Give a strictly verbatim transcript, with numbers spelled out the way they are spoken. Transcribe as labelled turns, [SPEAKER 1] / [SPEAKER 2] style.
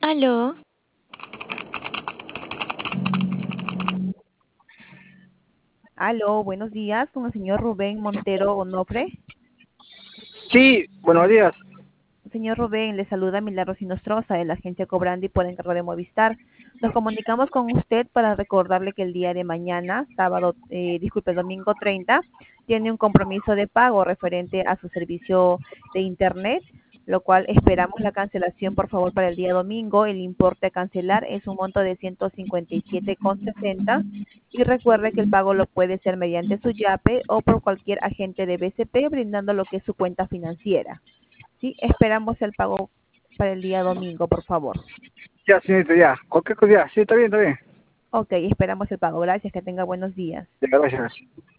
[SPEAKER 1] Aló,
[SPEAKER 2] Aló, buenos días, con el señor Rubén Montero Onofre.
[SPEAKER 3] Sí, buenos días.
[SPEAKER 2] Señor Rubén, le saluda Milagros Inostroza de la agencia Cobrandi por encargo de Movistar. Nos comunicamos con usted para recordarle que el día de mañana, sábado, eh, disculpe, domingo treinta, tiene un compromiso de pago referente a su servicio de Internet, lo cual esperamos la cancelación, por favor, para el día domingo. El importe a cancelar es un monto de ciento cincuenta y siete con sesenta y recuerde que el pago lo puede ser mediante su YAPE o por cualquier agente de B C P brindando lo que es su cuenta financiera. Sí, esperamos el pago para el día domingo, por favor.
[SPEAKER 3] Ya, señorita, ya. Cualquier cosa, ya. Sí, está bien, está bien.
[SPEAKER 2] Ok, esperamos el pago. Gracias, que tenga buenos días.
[SPEAKER 3] Ya, gracias.